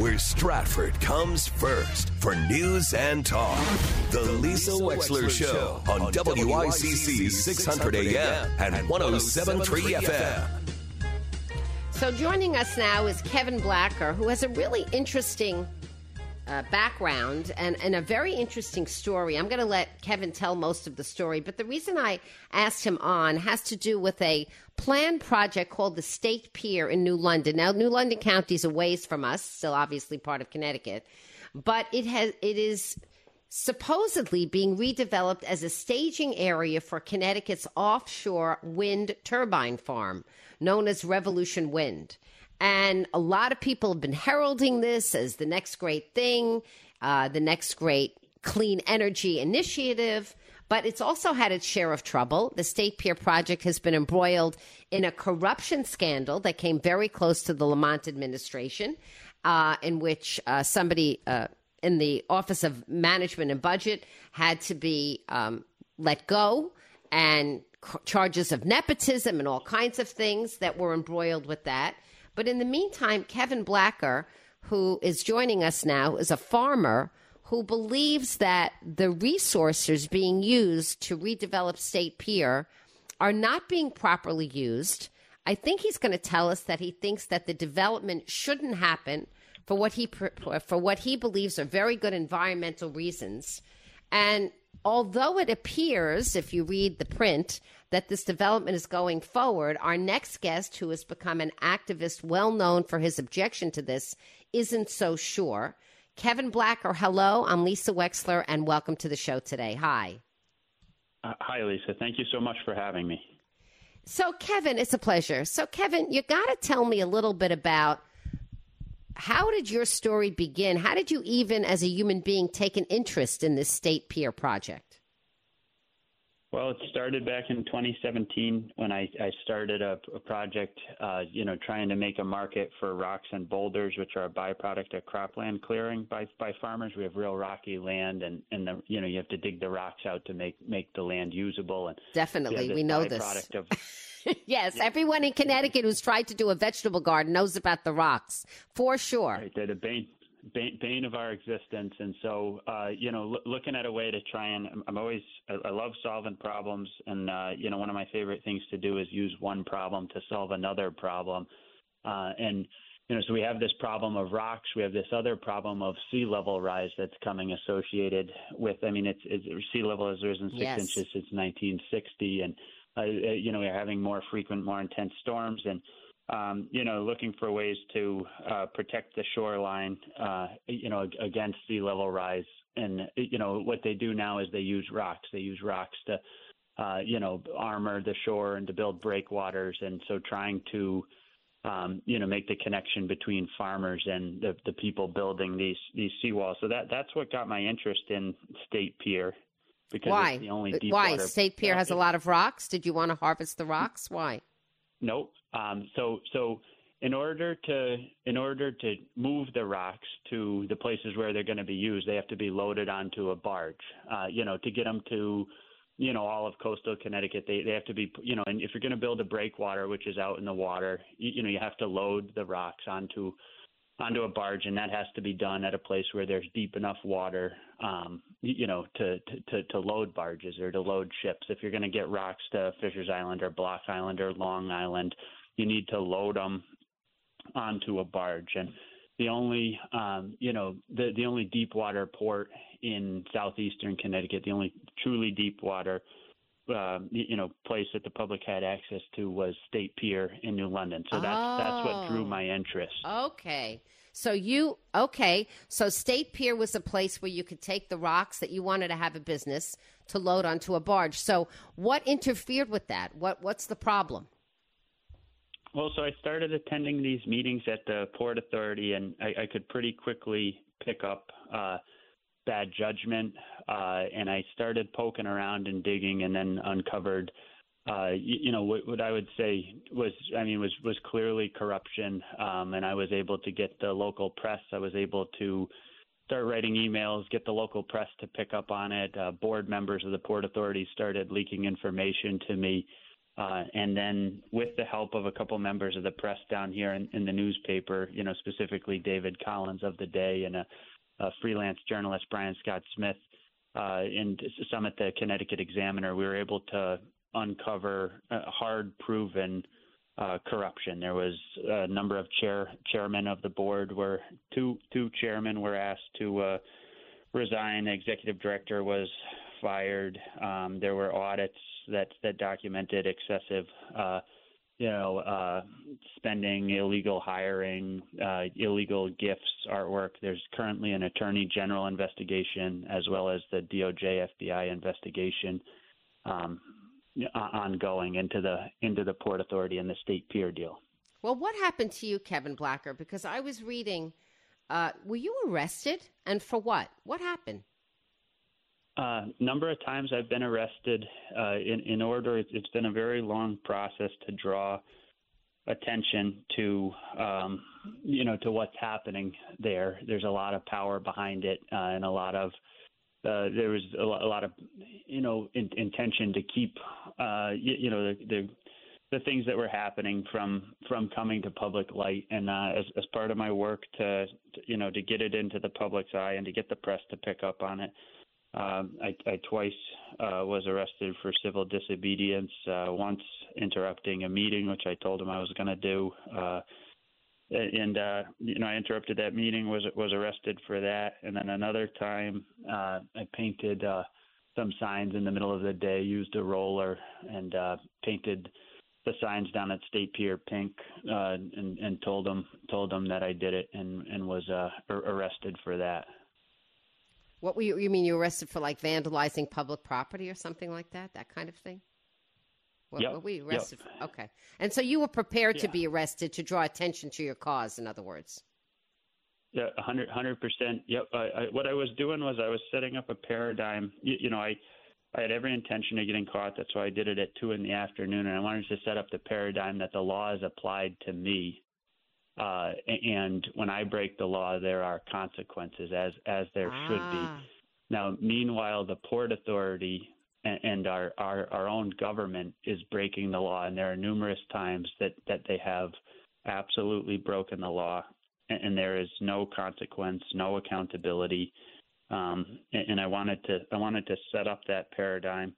where Stratford comes first for news and talk. The Lisa Wexler Show on WICC 600 AM and 107.3 FM. So joining us now is Kevin Blacker, who has a really interesting background and a very interesting story. I'm going to let Kevin tell most of the story, but the reason I asked him on has to do with a planned project called the State Pier in New London. Now, New London County is a ways from us, still obviously part of Connecticut, but it is supposedly being redeveloped as a staging area for Connecticut's offshore wind turbine farm, known as Revolution Wind. And a lot of people have been heralding this as the next great thing, the next great clean energy initiative. But it's also had its share of trouble. The State Pier project has been embroiled in a corruption scandal that came very close to the Lamont administration, in which somebody in the Office of Management and Budget had to be let go, and charges of nepotism and all kinds of things that were embroiled with that. But in the meantime, Kevin Blacker, who is joining us now, is a farmer who believes that the resources being used to redevelop State Pier are not being properly used. I think he's going to tell us that he thinks that the development shouldn't happen for what he believes are very good environmental reasons. And although it appears, if you read the print, that this development is going forward, our next guest, who has become an activist well known for his objection to this, isn't so sure. Kevin Blacker, hello. I'm Lisa Wexler, and welcome to the show today. Hi. Hi, Lisa. Thank you so much for having me. So, Kevin, it's a pleasure. So, Kevin, you got to tell me a little bit about how did your story begin? How did you even, as a human being, take an interest in this State Pier project? Well, it started back in 2017 when I started a project, trying to make a market for rocks and boulders, which are a byproduct of cropland clearing by farmers. We have real rocky land, and you have to dig the rocks out to make the land usable. And definitely, we know this. Yes, everyone in Connecticut who's tried to do a vegetable garden knows about the rocks, for sure. Right, they're the bane of our existence. And so, looking at a way to try and I love solving problems. And, one of my favorite things to do is use one problem to solve another problem. So we have this problem of rocks. We have this other problem of sea level rise that's coming associated with, it's sea level has risen 6 inches since 1960. And, we're having more frequent, more intense storms. And, looking for ways to protect the shoreline, against sea level rise. And, what they do now is they use rocks. They use rocks to, armor the shore and to build breakwaters. And so trying to, make the connection between farmers and the people building these seawalls. So that's what got my interest in State Pier. Because Why? It's the only deep Why? water. State Pier has a lot of rocks. Did you want to harvest the rocks? Why? Nope. So in order to move the rocks to the places where they're going to be used, they have to be loaded onto a barge. To get them to, all of coastal Connecticut, they have to be, and if you're going to build a breakwater, which is out in the water, you have to load the rocks onto a barge, and that has to be done at a place where there's deep enough water, to load barges or to load ships. If you're going to get rocks to Fisher's Island or Block Island or Long Island, you need to load them onto a barge. And the only, the only deep water port in southeastern Connecticut, the only truly deep water, place that the public had access to was State Pier in New London. So that's what drew my interest. Okay. So So State Pier was a place where you could take the rocks that you wanted to have a business to load onto a barge. So what interfered with that? What's the problem? Well, so I started attending these meetings at the Port Authority, and I could pretty quickly pick up bad judgment, and I started poking around and digging, and then uncovered, what I would say was clearly corruption, and I was able to get the local press. I was able to start writing emails, get the local press to pick up on it. Board members of the Port Authority started leaking information to me. And then with the help of a couple members of the press down here in the newspaper, specifically David Collins of the Day and a freelance journalist, Brian Scott Smith, and some at the Connecticut Examiner, we were able to uncover hard-proven corruption. There was a number of chairmen of the board where two chairmen were asked to resign. The executive director was fired. There were audits that documented excessive, spending, illegal hiring, illegal gifts, artwork. There's currently an attorney general investigation as well as the DOJ FBI investigation ongoing into the Port Authority and the State Pier deal. Well, what happened to you, Kevin Blacker? Because I was reading, were you arrested, and for what? What happened? Number of times I've been arrested in order. It's been a very long process to draw attention to, to what's happening there. There's a lot of power behind it, and a lot of there was a lot of intention to keep the things that were happening from coming to public light. And as part of my work to get it into the public's eye and to get the press to pick up on it. I twice was arrested for civil disobedience, once interrupting a meeting, which I told him I was going to do. I interrupted that meeting, was arrested for that. And then another time I painted some signs in the middle of the day, used a roller and painted the signs down at State Pier pink and told them that I did it and was arrested for that. What were you mean you were arrested for, like, vandalizing public property or something like that kind of thing? What were you arrested for? Okay. And so you were prepared to be arrested to draw attention to your cause, in other words. Yeah, 100%. Yep. What I was doing was I was setting up a paradigm. I had every intention of getting caught. That's why I did it at 2 p.m, and I wanted to set up the paradigm that the law is applied to me. And when I break the law, there are consequences, as there should be. Now, meanwhile, the Port Authority and our own government is breaking the law, and there are numerous times that they have absolutely broken the law, and there is no consequence, no accountability. And I wanted to set up that paradigm,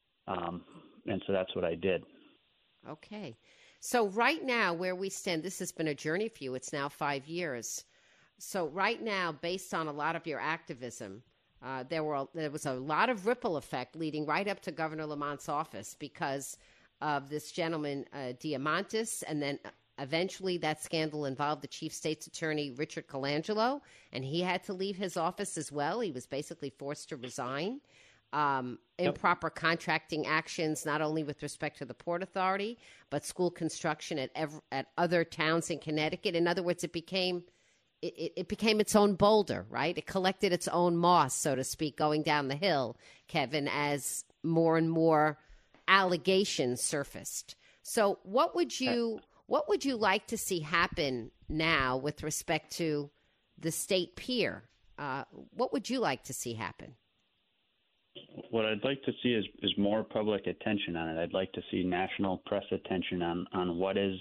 and so that's what I did. Okay. So right now, where we stand, this has been a journey for you. It's now 5 years. So right now, based on a lot of your activism, there was a lot of ripple effect leading right up to Governor Lamont's office because of this gentleman, Diamantis, and then eventually that scandal involved the chief state's attorney, Richard Colangelo, and he had to leave his office as well. He was basically forced to resign. Improper contracting actions, not only with respect to the Port Authority, but school construction at other towns in Connecticut. In other words, it became its own boulder, right? It collected its own moss, so to speak, going down the hill, Kevin, as more and more allegations surfaced. So what would you like to see happen now with respect to the State Pier? What would you like to see happen? What I'd like to see is more public attention on it. I'd like to see national press attention on what is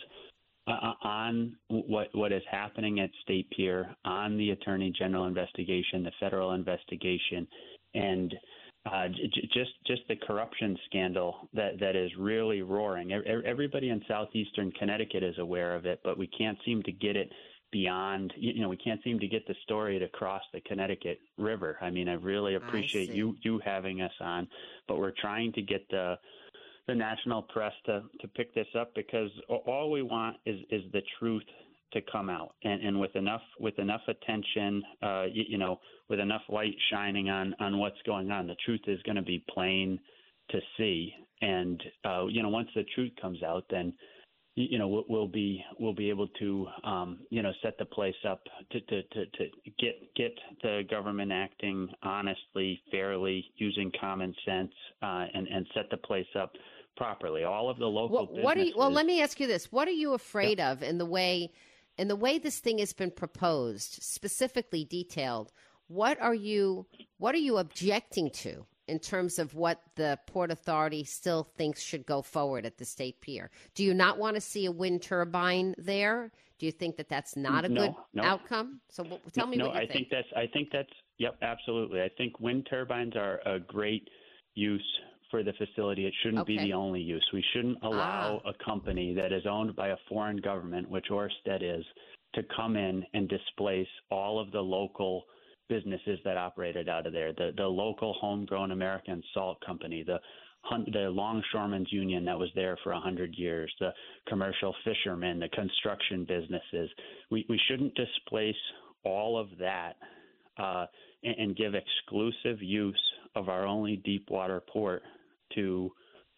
happening at State Pier, on the Attorney General investigation, the federal investigation, and just the corruption scandal that is really roaring. Everybody in southeastern Connecticut is aware of it, but we can't seem to get it beyond, we can't seem to get the story to cross the Connecticut River. I mean, I really appreciate you having us on, but we're trying to get the national press to pick this up because all we want is the truth to come out, and with enough attention, with enough light shining on what's going on, the truth is going to be plain to see. And once the truth comes out, then we'll be able to set the place up to get the government acting honestly, fairly, using common sense, and set the place up properly. All of the local businesses. Let me ask you this: what are you afraid of in the way this thing has been proposed, specifically detailed? What are you objecting to in terms of what the Port Authority still thinks should go forward at the State Pier. Do you not want to see a wind turbine there? Do you think that that's not a good outcome? So tell me what you think. I think that's yep, absolutely. I think wind turbines are a great use for the facility. It shouldn't be the only use. We shouldn't allow a company that is owned by a foreign government, which Ørsted is, to come in and displace all of the local businesses that operated out of there. The local homegrown American Salt Company, the Longshoremen's Union that was there for 100 years, the commercial fishermen, the construction businesses. We shouldn't displace all of that and give exclusive use of our only deep water port to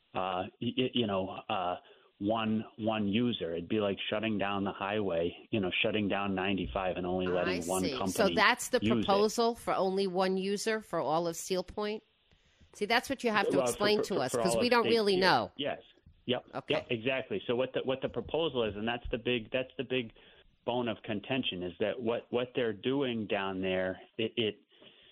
one user. It'd be like shutting down the highway, shutting down 95 and only letting one company. So that's the proposal for only one user for all of Steel Point? See, that's what you have to explain to us, because we don't really know. Yes. Yep. Okay. Yep, exactly. So what the proposal is, and that's the big bone of contention, is that what they're doing down there, it's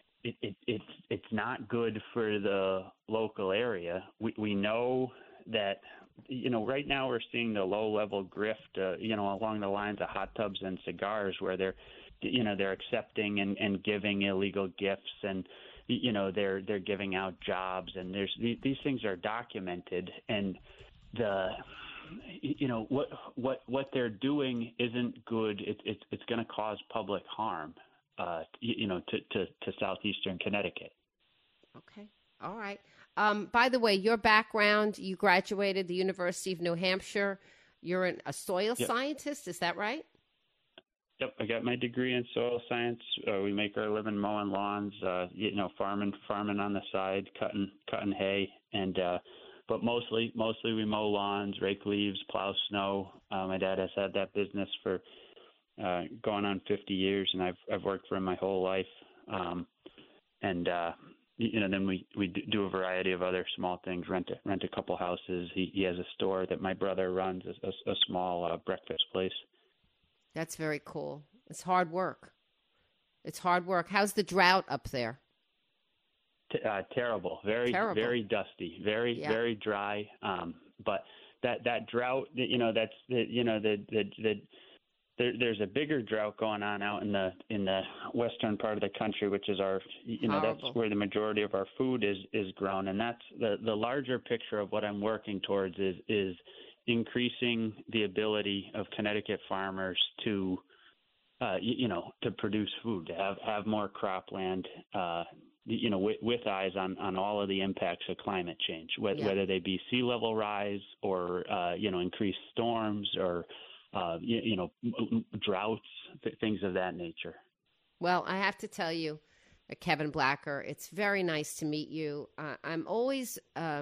not good for the local area. We know that, right now we're seeing the low-level grift, along the lines of hot tubs and cigars, where they're accepting and giving illegal gifts, and they're giving out jobs, and these things are documented, and what they're doing isn't good. It's going to cause public harm, to southeastern Connecticut. Okay. All right. By the way, your background, you graduated the University of New Hampshire. You're a soil scientist, is that right? Yep, I got my degree in soil science. We make our living mowing lawns, farming on the side, cutting hay, and but mostly we mow lawns, rake leaves, plow snow. My dad has had that business for going on 50 years, and I've worked for him my whole life. Then we do a variety of other small things, rent a couple houses. He has a store that my brother runs, a small breakfast place. That's very cool. It's hard work. How's the drought up there? Terrible. Very dusty. Very dry. But that drought, there's a bigger drought going on out in the western part of the country, which is our, that's where the majority of our food is grown, and that's the larger picture of what I'm working towards is increasing the ability of Connecticut farmers to produce food, to have more cropland, with eyes on all of the impacts of climate change, whether they be sea level rise or increased storms or droughts, things of that nature. Well, I have to tell you, Kevin Blacker, it's very nice to meet you. I'm always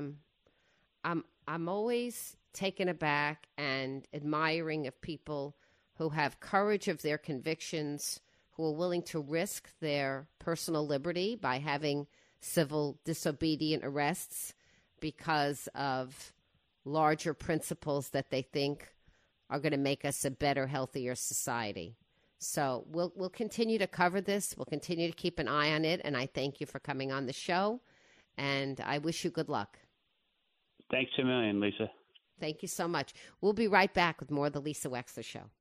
taken aback and admiring of people who have courage of their convictions, who are willing to risk their personal liberty by having civil disobedient arrests because of larger principles that they think are going to make us a better, healthier society. So we'll continue to cover this. We'll continue to keep an eye on it. And I thank you for coming on the show. And I wish you good luck. Thanks a million, Lisa. Thank you so much. We'll be right back with more of the Lisa Wexler Show.